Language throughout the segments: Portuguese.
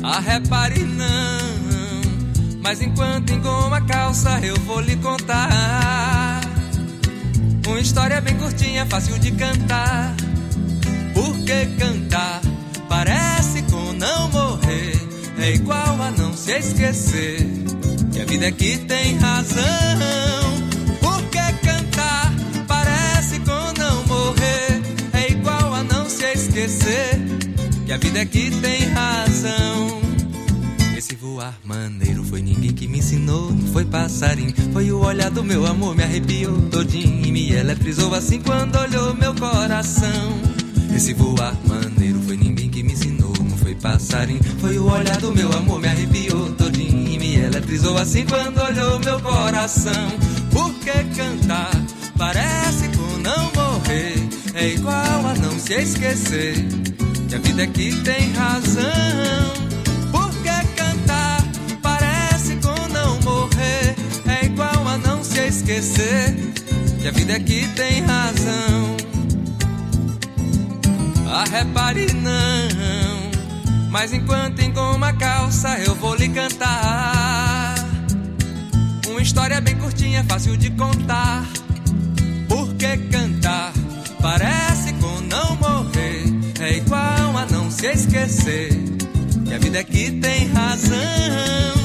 repare não, mas enquanto engoma a calça eu vou lhe contar uma história bem curtinha, fácil de cantar. Porque cantar parece com não morrer, é igual a não se esquecer que a vida é que tem razão. Porque cantar parece com não morrer, é igual a não se esquecer que a vida é que tem razão. Esse voar maneiro foi ninguém que me ensinou, não foi passarinho, foi o olhar do meu amor, me arrepiou todinho e me eletrizou assim quando olhou meu coração. Esse voar maneiro foi ninguém que me ensinou, não foi passarinho, foi o olhar do meu amor, me arrepiou todinho e me eletrizou assim quando olhou meu coração. Porque cantar parece com não morrer, é igual a não se esquecer que a vida é que tem razão. Esquecer que a vida é que tem razão. Repare não, mas enquanto engoma a calça eu vou lhe cantar uma história bem curtinha, fácil de contar. Porque cantar parece com não morrer, é igual a não se esquecer que a vida é que tem razão.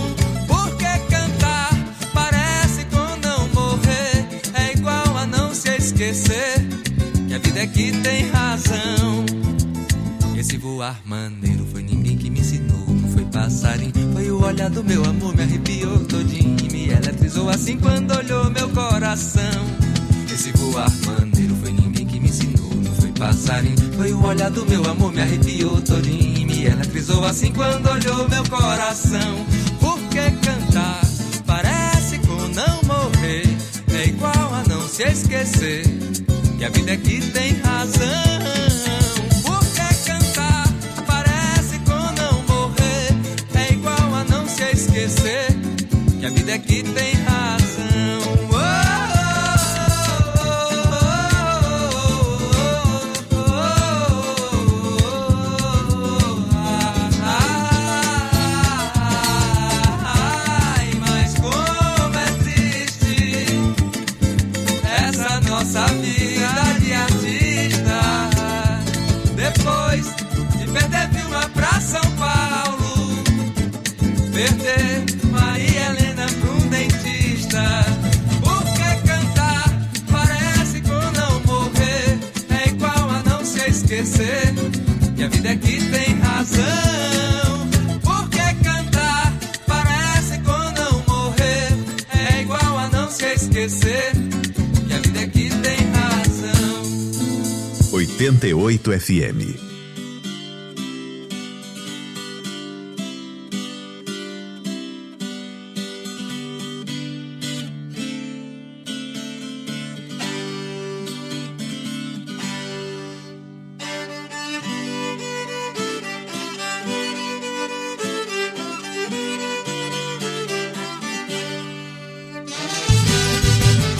Esquecer que a vida é que tem razão. Esse voar maneiro foi ninguém que me ensinou, não foi passarinho, foi o olhar do meu amor, me arrepiou todinho e me eletrizou assim quando olhou meu coração. Esse voar maneiro foi ninguém que me ensinou, não foi passarinho, foi o olhar do meu amor, me arrepiou todinho e me eletrizou assim quando olhou meu coração. Porque cantar parece com não morrer, é igual a não se esquecer que a vida é que tem razão. Porque cantar parece com não morrer, é igual a não se esquecer que a vida é que tem razão. Nossa vida de artista, depois de perder Vilma pra São Paulo, perder Maria Helena pra um dentista. Porque cantar parece com não morrer, é igual a não se esquecer que a vida é que tem razão. Porque cantar parece com não morrer, é igual a não se esquecer 88 FM.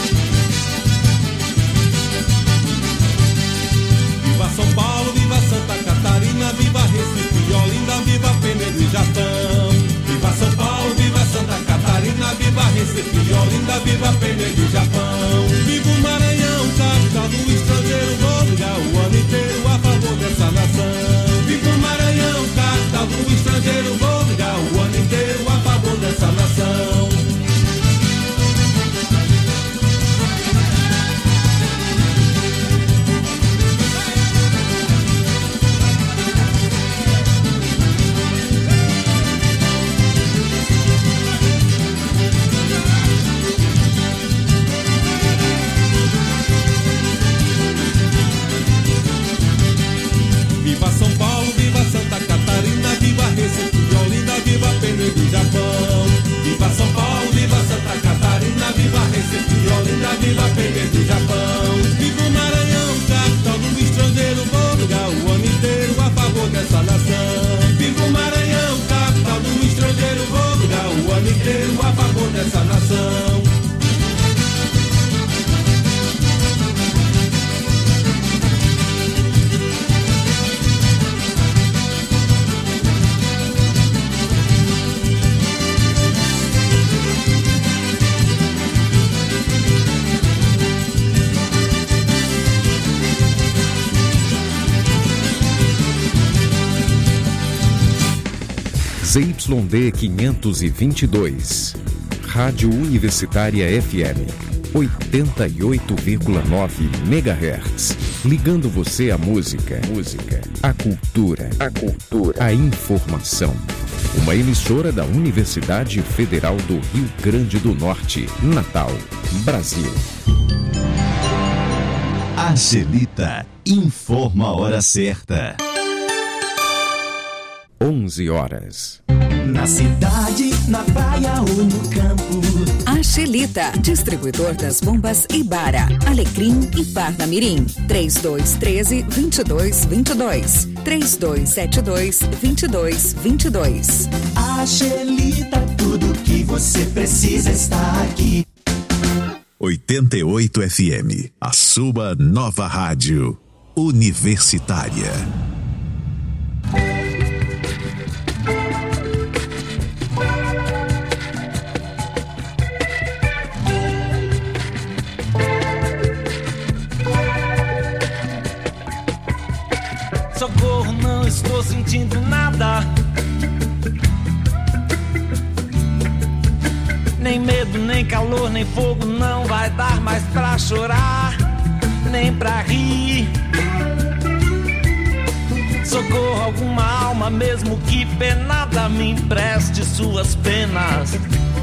Viva São Paulo, viva Santa ZYD 522. Rádio Universitária FM 88,9 MHz. Ligando você à música, à cultura, à informação. Uma emissora da Universidade Federal do Rio Grande do Norte, Natal, Brasil. Angelita informa a hora certa. 11 horas. Na cidade, na praia ou no campo. Angelita, distribuidor das bombas Ibara, Alecrim e Parnamirim. 3213-2222. 3272-2222. Angelita, tudo que você precisa está aqui. 88 FM, a sua nova rádio universitária. Socorro, não estou sentindo nada. Nem medo, nem calor, nem fogo, não vai dar mais pra chorar, nem pra rir. Socorro, alguma alma, mesmo que penada, me empreste suas penas.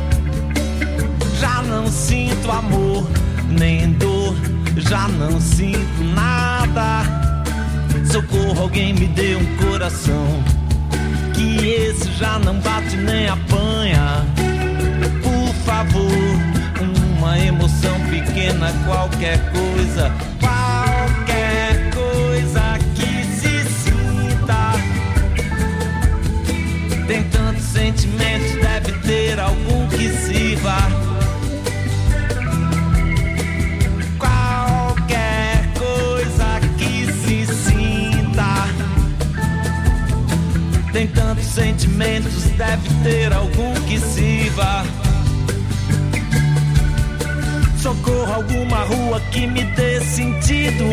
Já não sinto amor, nem dor, já não sinto nada. Socorro, alguém me dê um coração, que esse já não bate nem apanha. Por favor, uma emoção pequena, qualquer coisa que se sinta. Tem tantos sentimentos, deve ter algum que sirva. Qualquer coisa que se sinta. Tem tantos sentimentos, deve ter algum que sirva. Socorro, alguma rua que me dê sentido.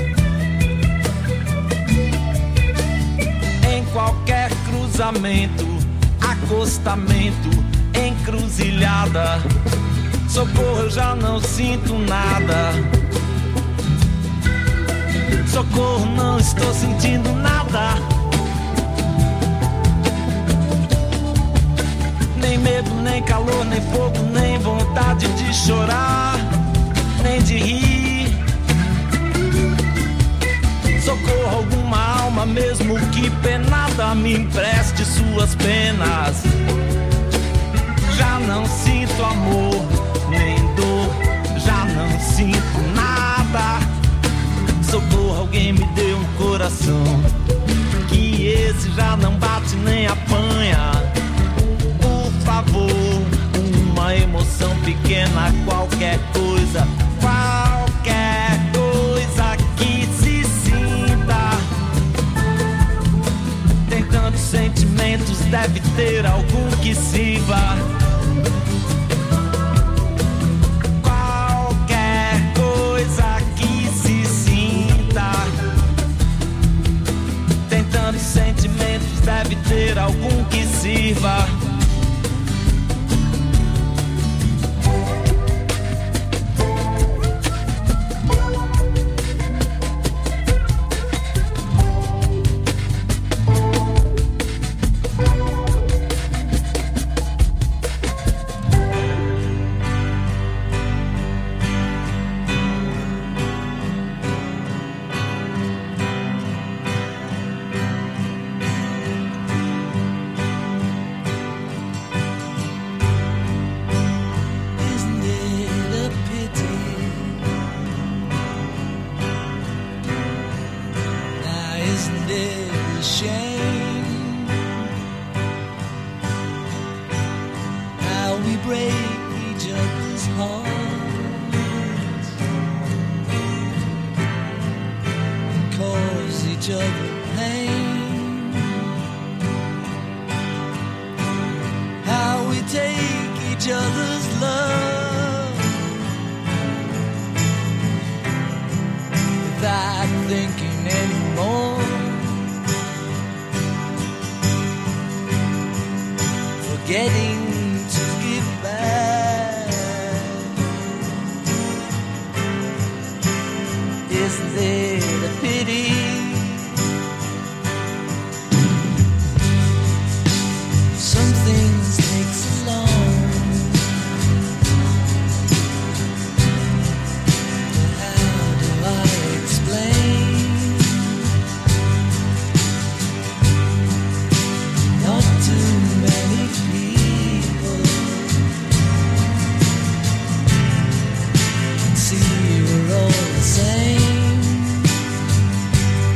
Em qualquer cruzamento, acostamento, encruzilhada. Socorro, eu já não sinto nada. Socorro, não estou sentindo nada. Nem medo, nem calor, nem fogo, nem vontade de chorar, nem de rir. Socorro, alguma alma, mesmo que penada, me empreste suas penas. Já não sinto amor, nem dor, já não sinto nada. Socorro, alguém me dê um coração, que esse já não bate nem apanha. Por favor, uma emoção pequena, qualquer coisa que se sinta. Tem tantos sentimentos, deve ter algum que sirva. Qualquer coisa que se sinta. Tem tantos sentimentos, deve ter algum que sirva. forgetting to give back. Isn't it a pity? Some things take so long. How do I explain? Not too many people can see we're all the same.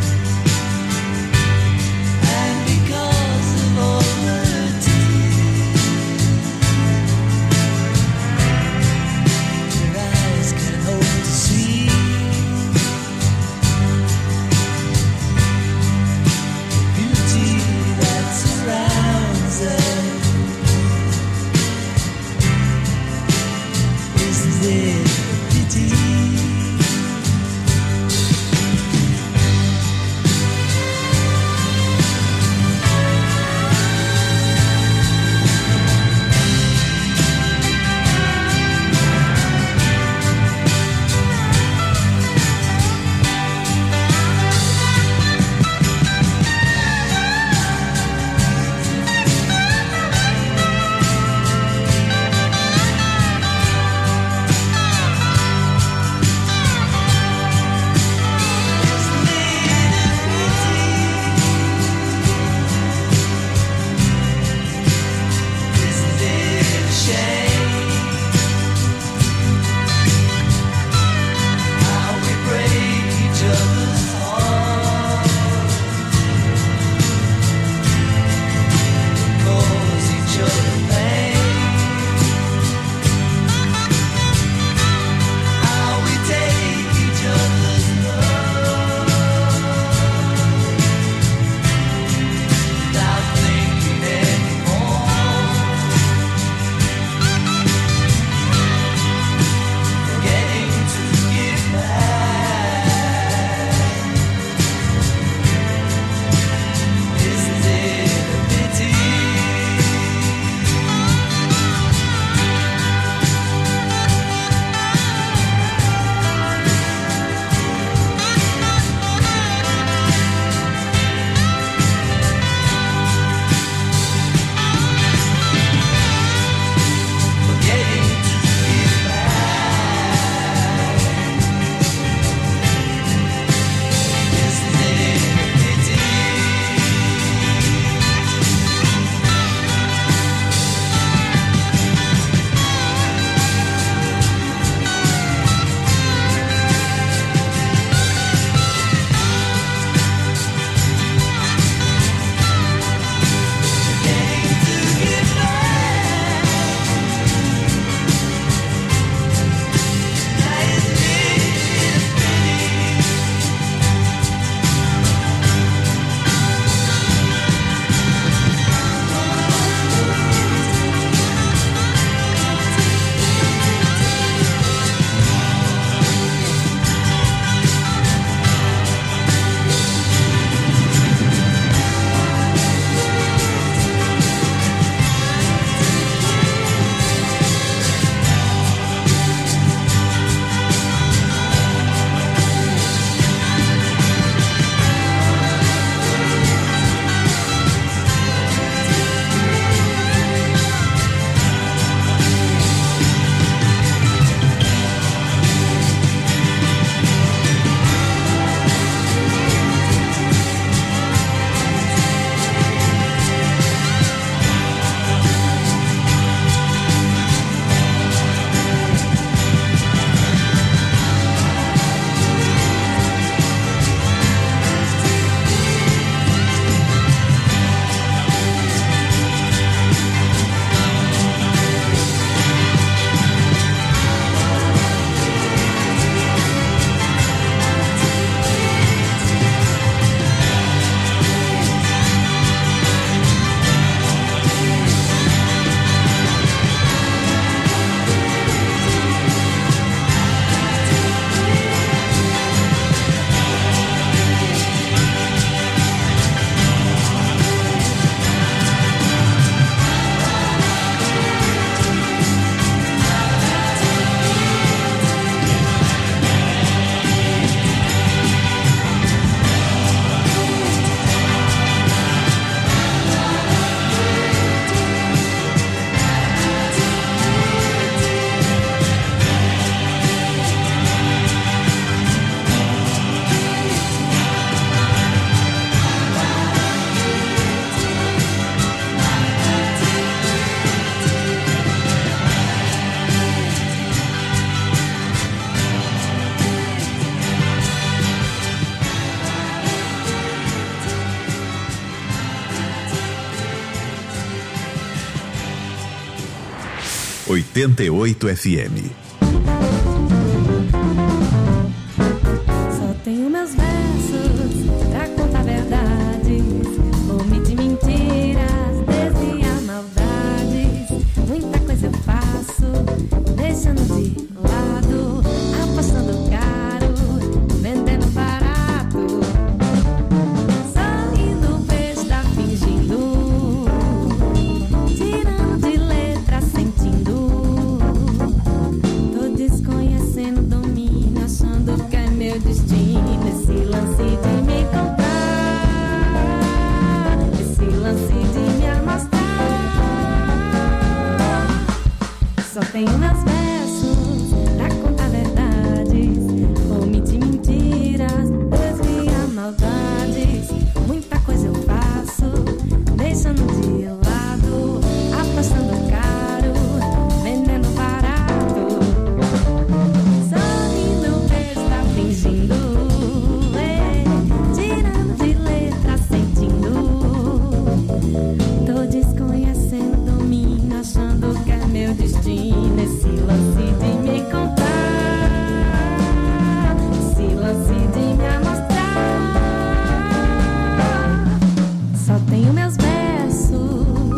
88 FM. Só tenho meus versos pra contar verdades, omite mentiras, desviar maldades. Muita coisa eu faço, deixando de lado, apostando caro, vendendo barato. Sorrindo, besta, fingindo, tirando de letra, sentindo. Tô desconhecendo domínio, achando que é meu destino. Esse lance de me comprar, esse lance de me amostrar. Só tenho meus versos pra contar verdades, omite mentiras, desviar maldades. Muita coisa eu faço, deixando de lado, apostando caro, vendendo barato. Sorrindo, besta, fingindo, tirando de letra, sentindo. Tô desconhecendo domínio, achando que é meu destino. Esse lance de me comprar, esse lance de me amostrar. Só tenho meus versos.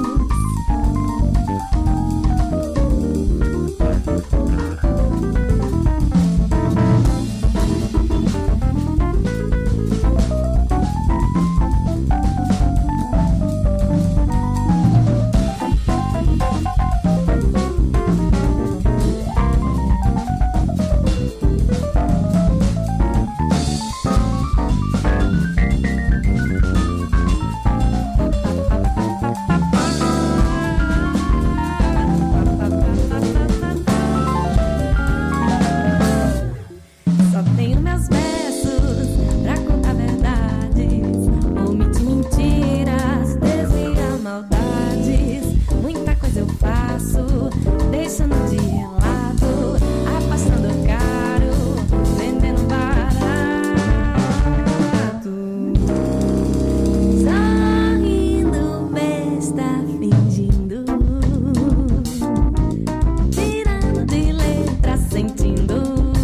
Só tenho meus versos pra contar verdades, omite mentiras, desviar maldades. Muita coisa eu faço, deixando de lado, apostando caro, vendendo barato. Sorrindo, besta, fingindo, tirando de letra, sentindo.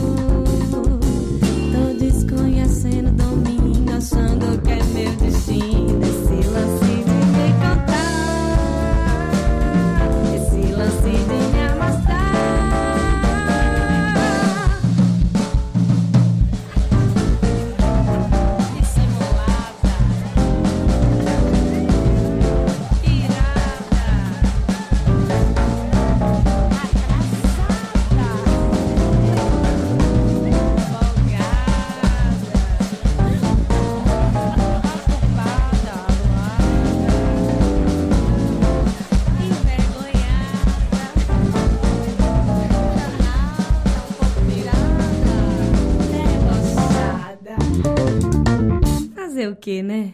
Tô desconhecendo domínio, achando que é meu destino. Esse lance de me contar, esse lance de me amostrar. Dissimulada, irada, fazer o que, né?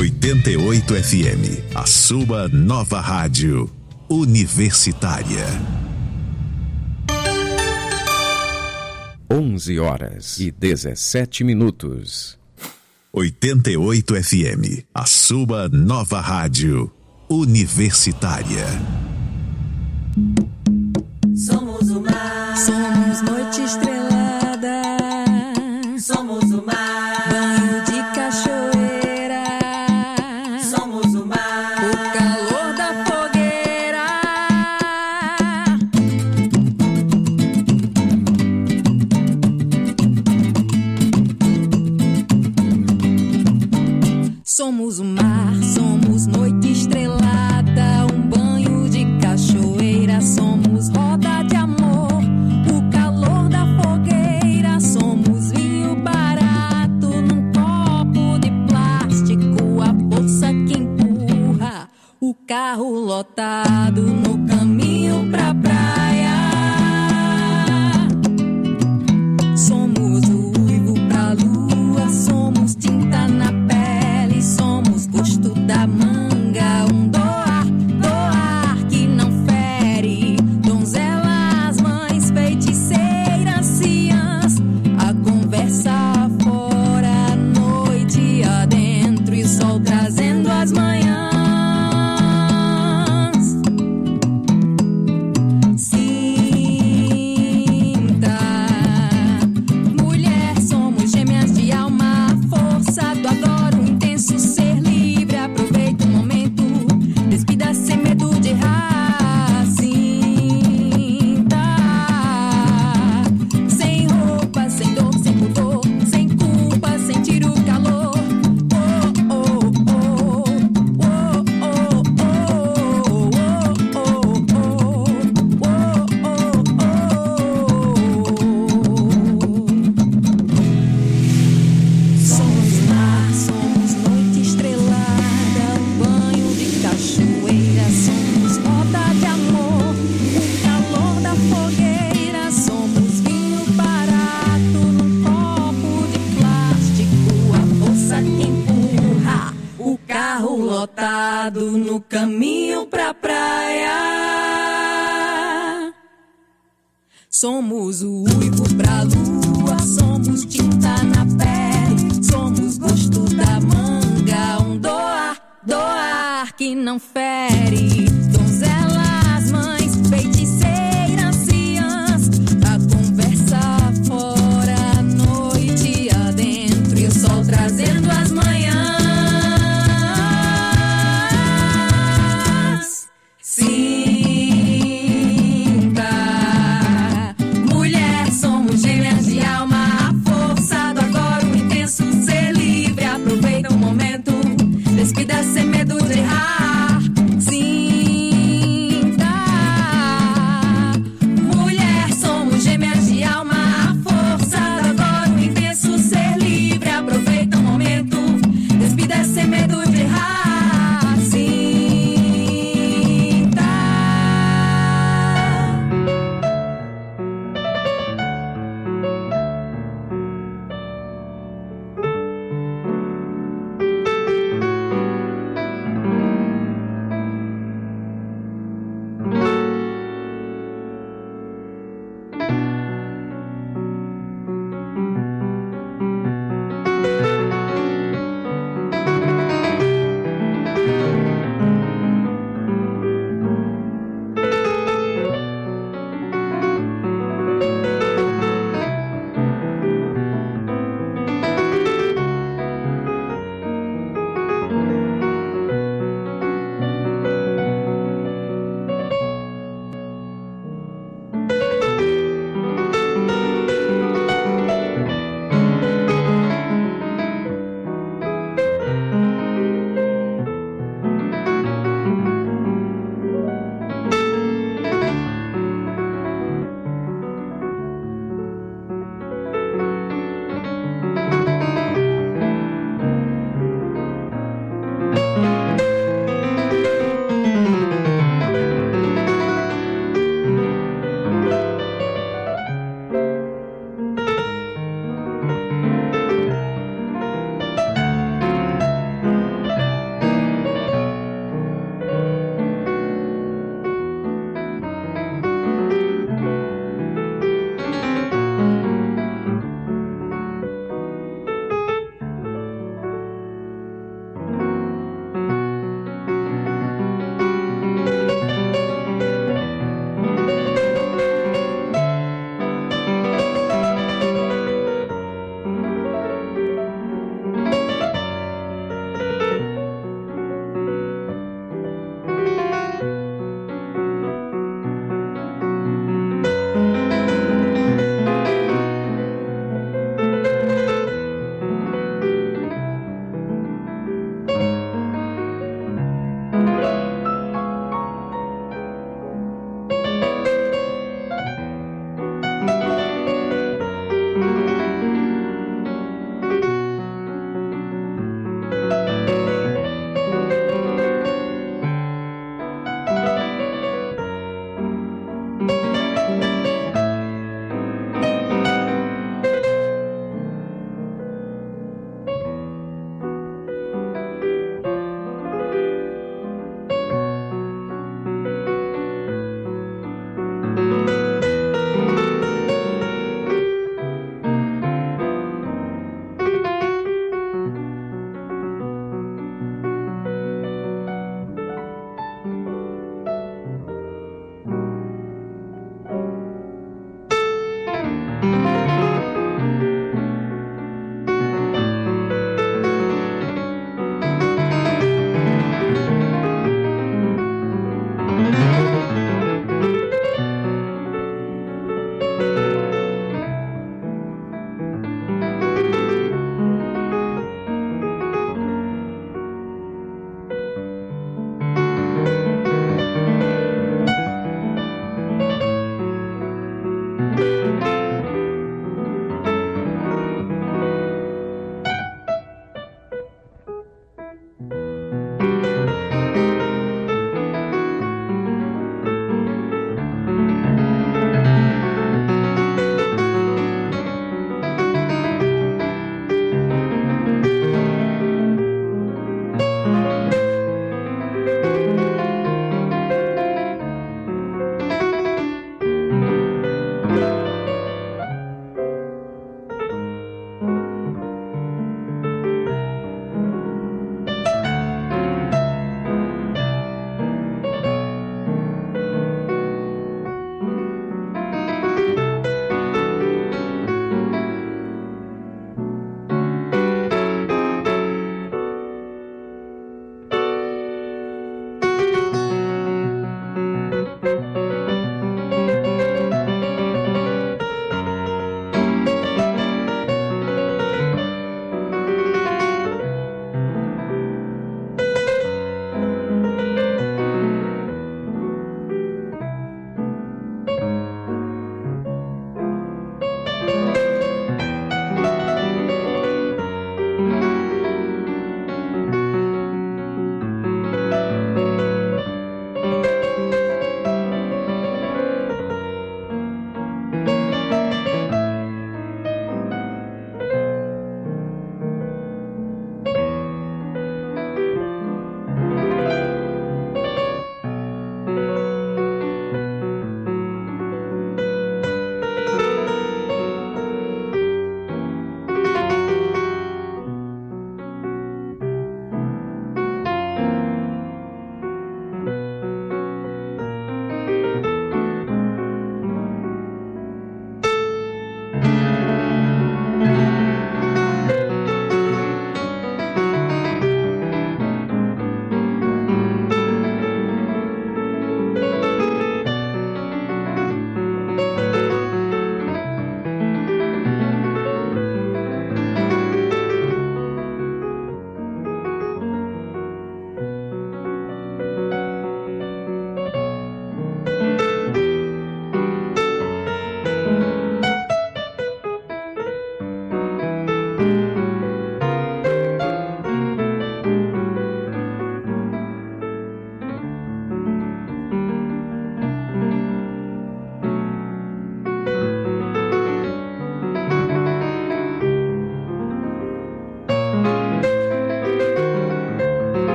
88 FM, a sua nova rádio universitária. 11h17. 88 FM, a sua nova rádio universitária. Somos o mar, somos noite estrelada, somos o mar, banho de cachoeira, somos o mar, o calor da fogueira. Somos o mar, somos noite estrelada, um banho de cachoeira, somos roda de amor, o calor da fogueira, somos vinho barato num copo de plástico, a bolsa que empurra o carro lotado no caminho pra praia. Somos o uivo pra lua, somos tinta na pele, somos gosto da manga, um doar que não fere, donzelas, mães, feiticeiras, ciãs, a conversa fora, a noite adentro e o sol trazendo as manhãs. Sinta, mulher, somos gêmeas de alma, força do agora, o intenso ser livre, aproveita o momento, despida sem medo de errar. Sinta, sem roupa, sem dor, sem pudor, sem culpa, sentir o calor. Oh, oh, oh, oh, oh, oh, Somos mar, somos noite estrelada, um banho de cachoeira, somos roda de amor, o calor da fogueira, somos vinho barato num copo de plástico, a bolsa que empurra o carro lotado no caminho pra praia. Somos o uivo pra lua, somos tinta na pele, somos gosto da manga, um doar que não fere, donzelas, mães, feiticeiras, ciãs, a conversa fora, a noite adentro e o sol trazendo as manhãs. Sinta, mulher, somos gêmeas de alma, a força do agora, o intenso ser livre, aproveita o momento, despida sem medo de errar. Sinta,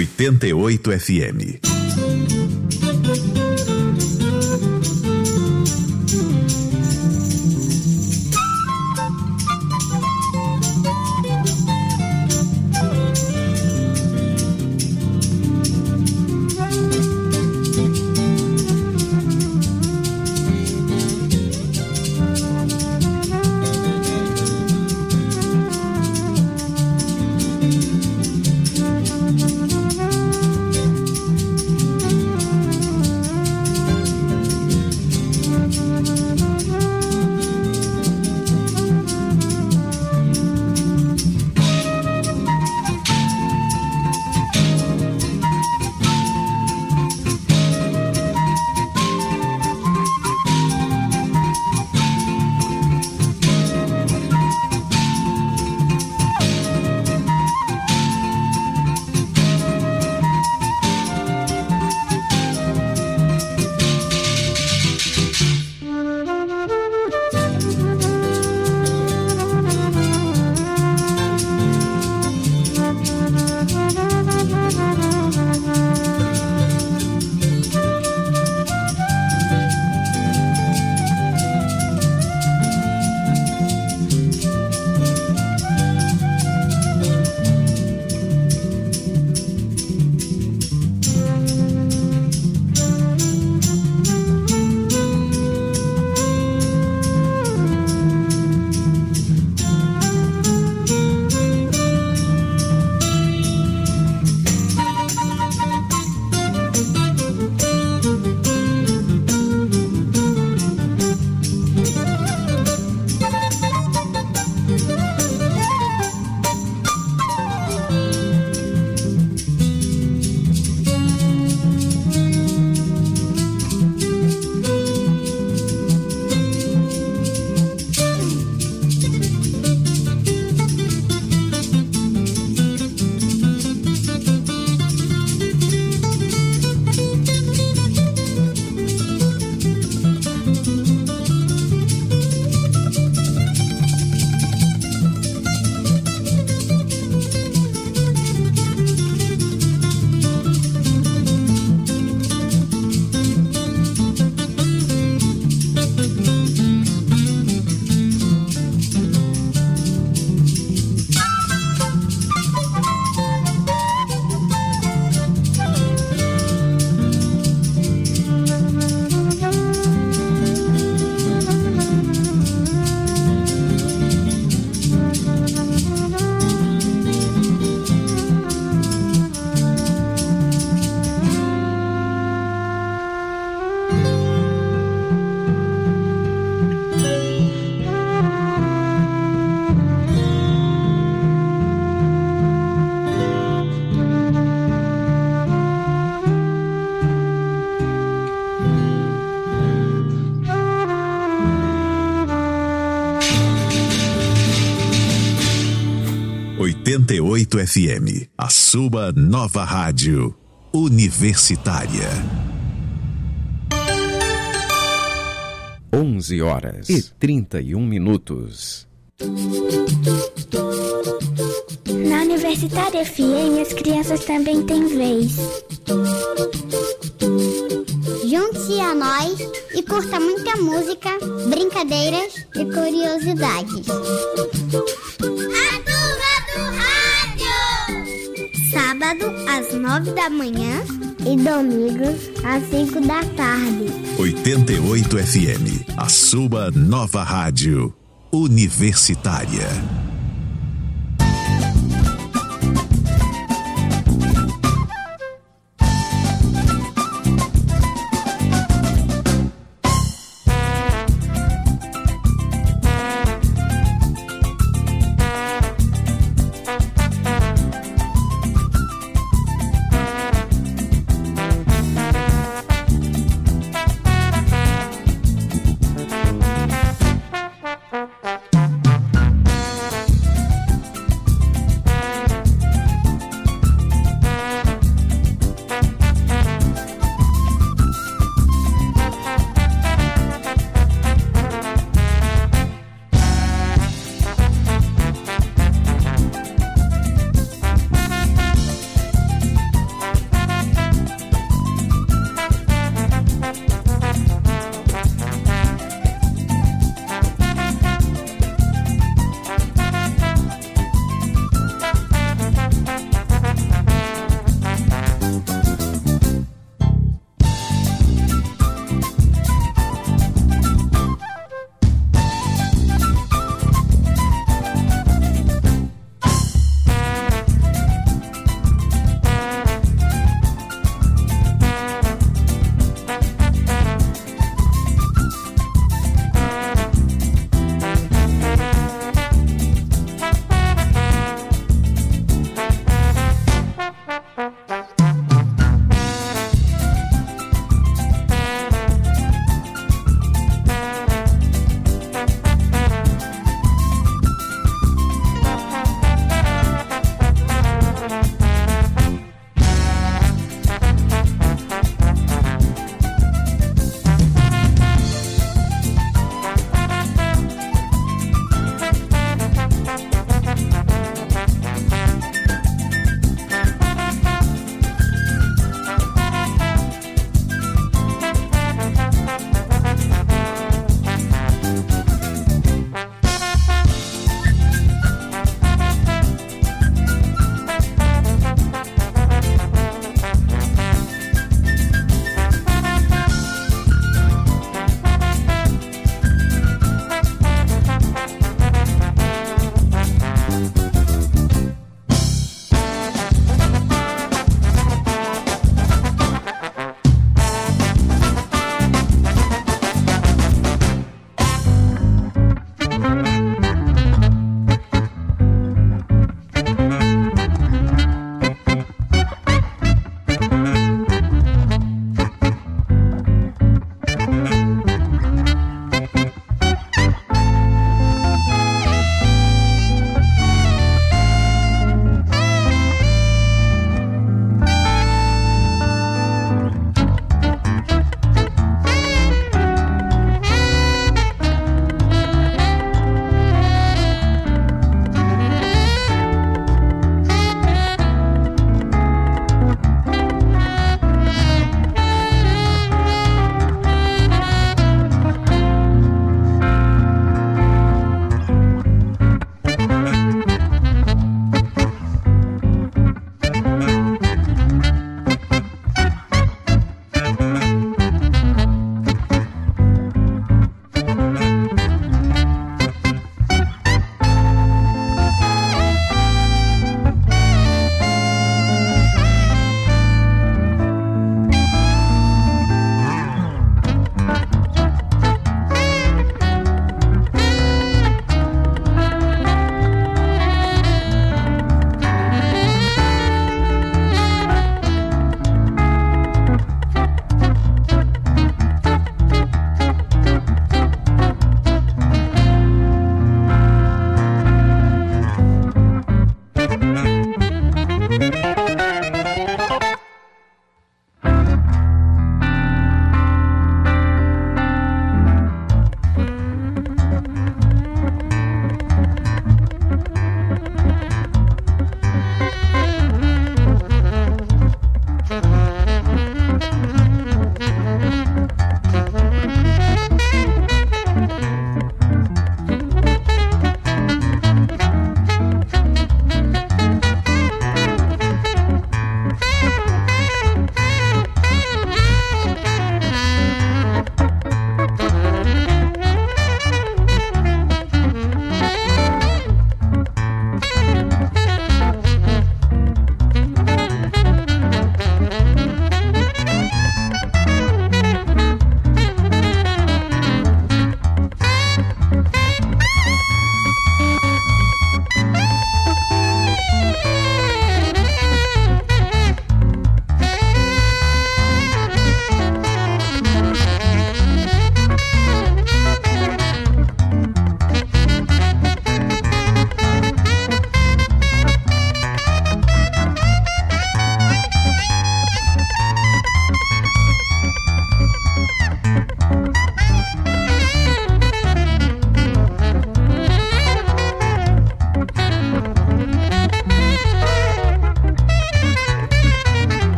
88 FM. FM, a sua nova rádio universitária. 11h31. Na Universitária FM, as crianças também têm vez. Junte-se a nós e curta muita música, brincadeiras e curiosidades. Sábado às 9 da manhã e domingo às 5 da tarde. 88 FM, a sua nova rádio universitária.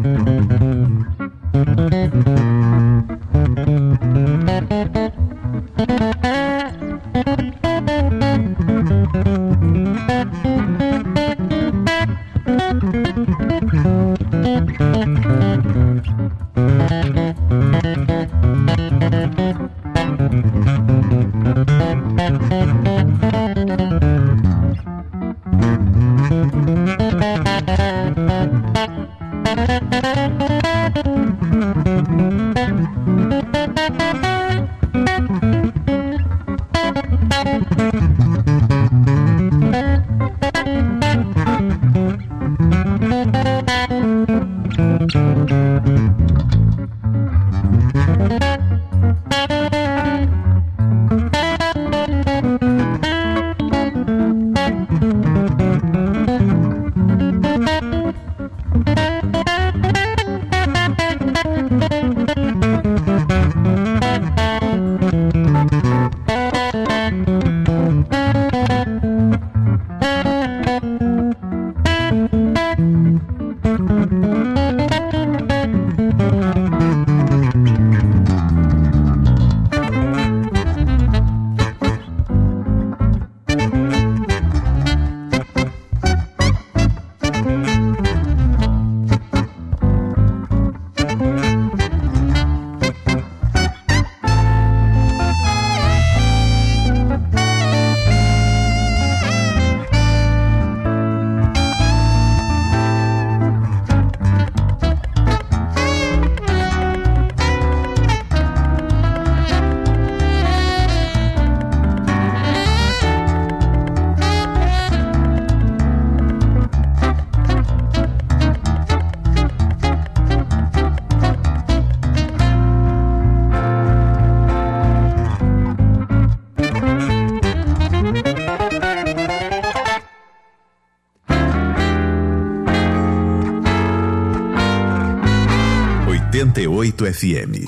FM.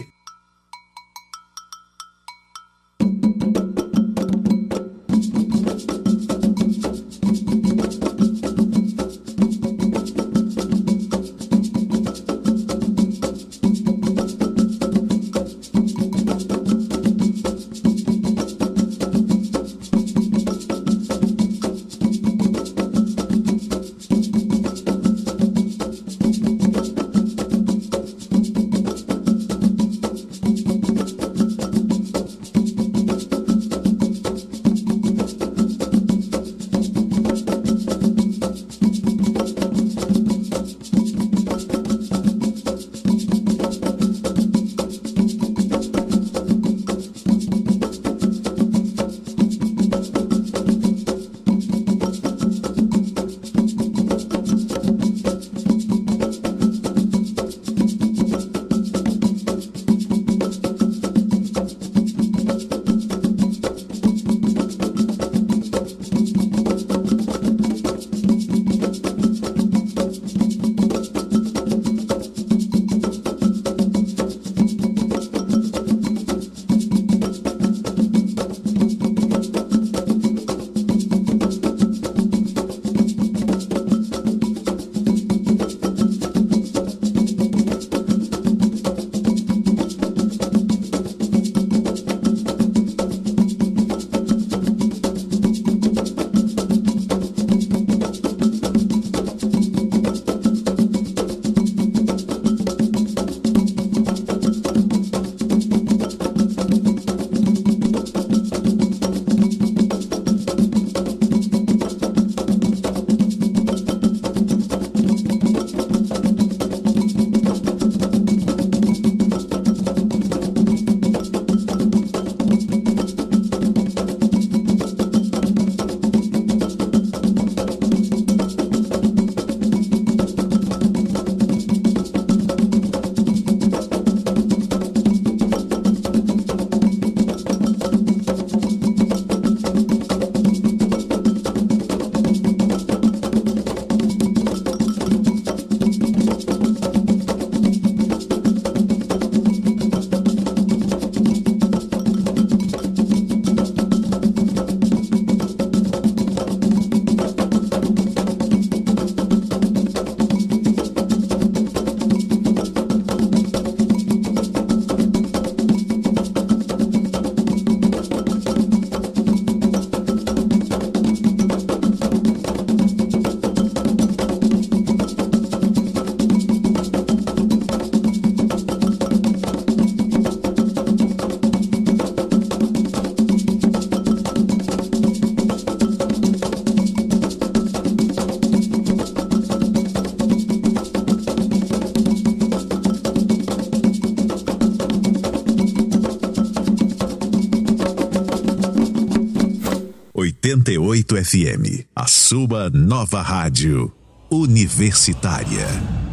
88 FM, a sua nova rádio universitária.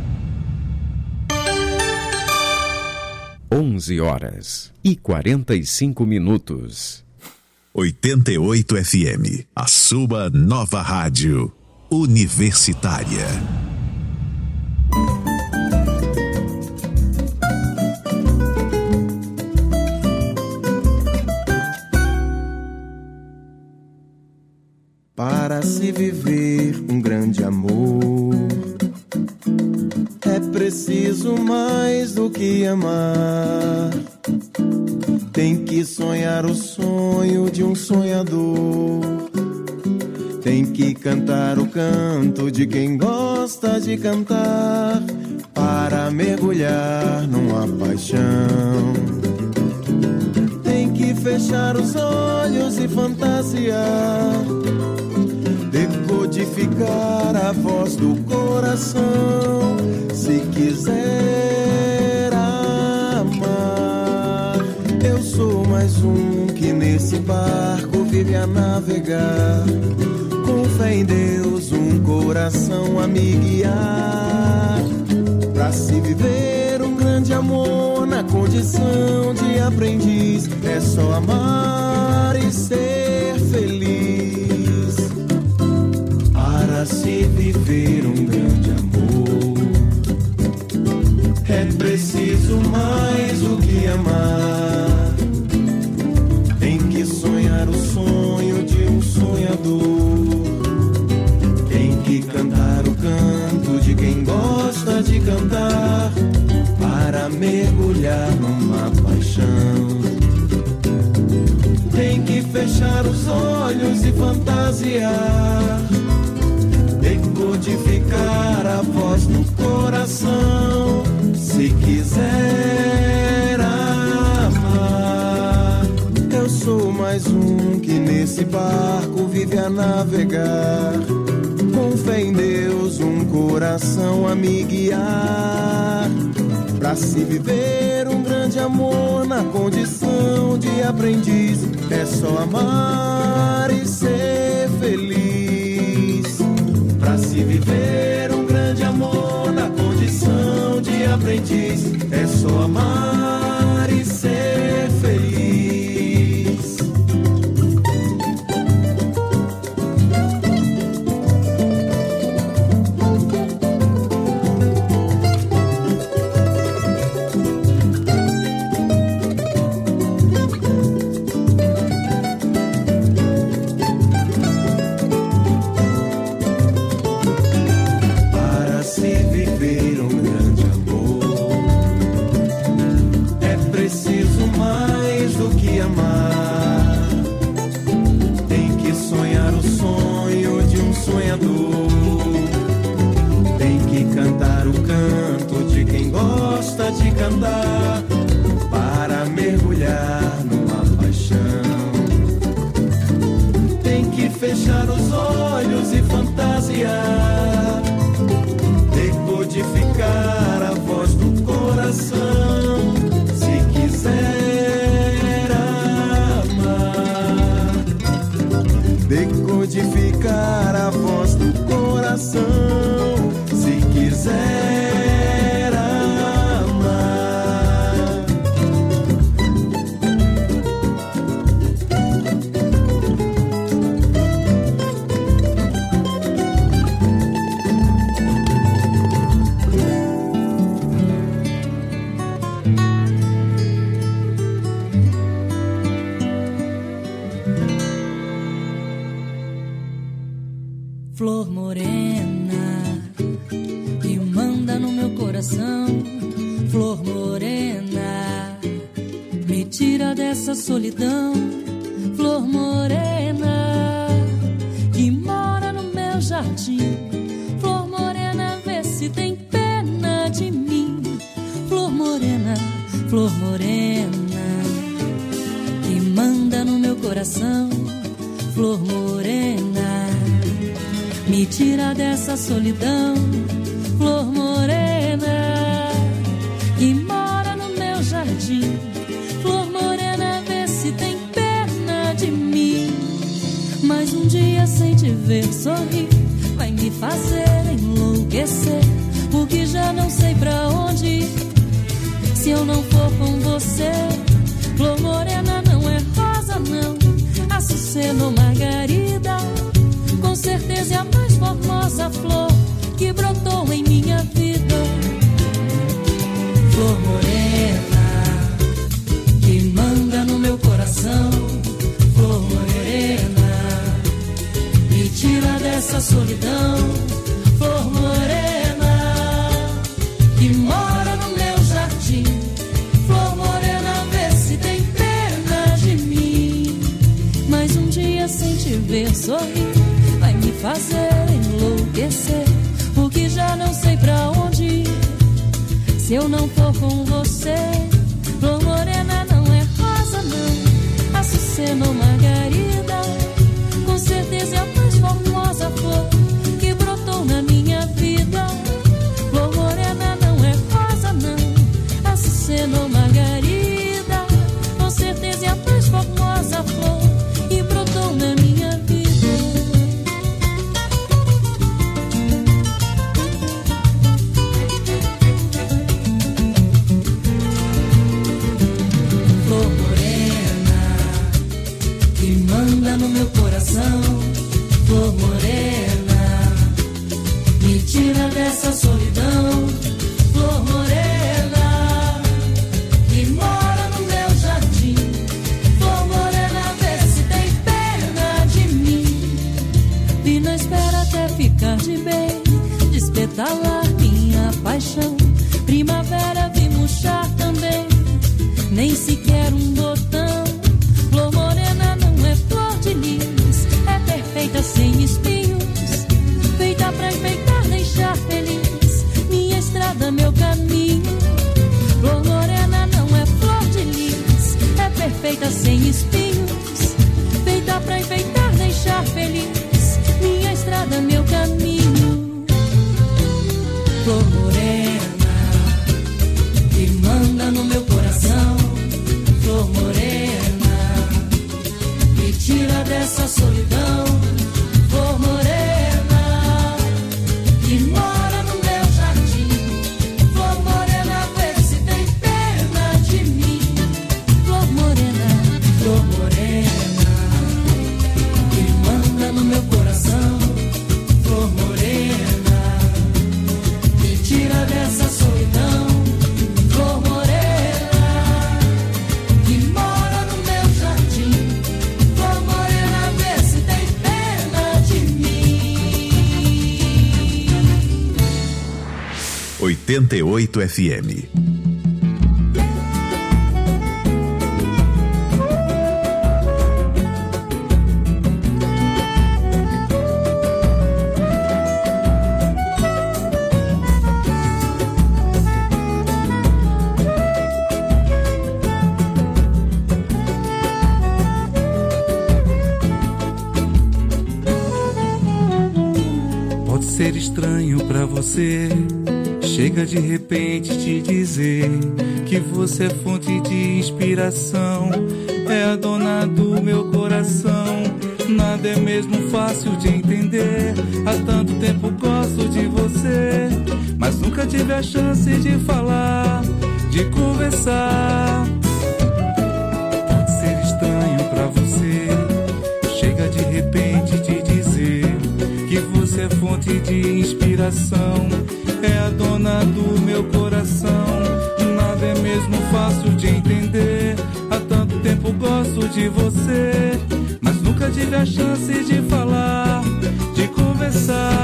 11h45. 88 FM, a sua nova rádio universitária. Para se viver um grande amor, é preciso mais do que amar. Tem que sonhar o sonho de um sonhador. Tem que cantar o canto de quem gosta de cantar, para mergulhar numa paixão. Tem que fechar os olhos e fantasiar, decodificar a voz do coração. Se quiser amar, eu sou mais um que nesse barco vive a navegar. Com fé em Deus, um coração a me guiar. Pra se viver um grande amor na condição de aprendiz, é só amar e ser feliz. Para se viver um grande amor, é preciso mais do que amar. Tem que sonhar o sonho de um sonhador. Tem que cantar o canto de quem gosta de cantar, para mergulhar numa paixão. Tem que fechar os olhos e fantasiar, decodificar a voz no coração. Se quiser amar, eu sou mais um que nesse barco vive a navegar. Com fé em Deus, um coração a me guiar. Pra se viver um grande amor na condição de aprendiz, é só amar e ser feliz. Pra se viver um grande amor na condição de aprendiz, é só amar e ser feliz. Tem que sonhar o sonho de um sonhador. Tem que cantar o canto de quem gosta de cantar, para mergulhar numa paixão. Tem que fechar os olhos e fantasiar, decodificar a voz do coração. Se quiser amar, decodificar a voz do coração. Se quiser amar, flor morena que manda no meu coração. Flor morena, me tira dessa solidão. Flor morena que mora no meu jardim. Flor morena, vê se tem pena de mim. Flor morena que manda no meu coração. Flor morena, me tira dessa solidão. Flor morena que mora no meu jardim. Flor morena, vê se tem pena de mim. Mas um dia Se eu não for com você, flor morena não é rosa não, açucena ou margarida, com certeza é a mais formosa flor que brotou em minha vida. Flor morena que manda no meu coração, flor morena me tira dessa solidão, flor morena que mora no meu jardim, flor morena vê se tem pena de mim. Mas um dia sem te ver sorrir vai me fazer enlouquecer, porque já não sei pra onde ir. Se eu não for com você, flor morena não é rosa não, açucena ou margarida, com certeza é a mais formosa flor que brotou na minha vida. Flor morena não é rosa não, açucena ou margarida, com certeza é a mais formosa flor que brotou na minha vida. Flor morena que manda no meu coração, flor morena me tira dessa solidão, flor morena que mora no meu jardim, flor morena vê se tem pena de mim. E na espera até ficar de bem, despetalar minha paixão, primavera vi murchar também, nem sequer um botão. Flor morena não é flor de lis, é perfeita sem espinhos, feita pra enfeitar, deixar feliz minha estrada, meu caminho. Flor morena não é flor de lis, é perfeita sem espinhos, feita pra enfeitar, deixar feliz minha estrada, meu caminho. Flor morena que manda no meu coração, flor morena me tira dessa solidão, flor morena que mora no meu jardim, flor morena vê se tem pena de mim. Flor morena que manda no meu coração, flor morena me tira dessa solidão, flor morena que mora no meu jardim, flor morena vê se tem pena de mim. 88 FM. Pode ser estranho pra você, chega de repente te dizer que você é fonte de inspiração, é a dona do meu coração. Nada é mesmo fácil de entender, há tanto tempo gosto de você, mas nunca tive a chance de falar, de conversar. Pode ser estranho pra você, chega de repente te dizer que você é fonte de inspiração, é a dona do meu coração. Nada é mesmo fácil de entender, há tanto tempo gosto de você, mas nunca tive a chance de falar, de conversar.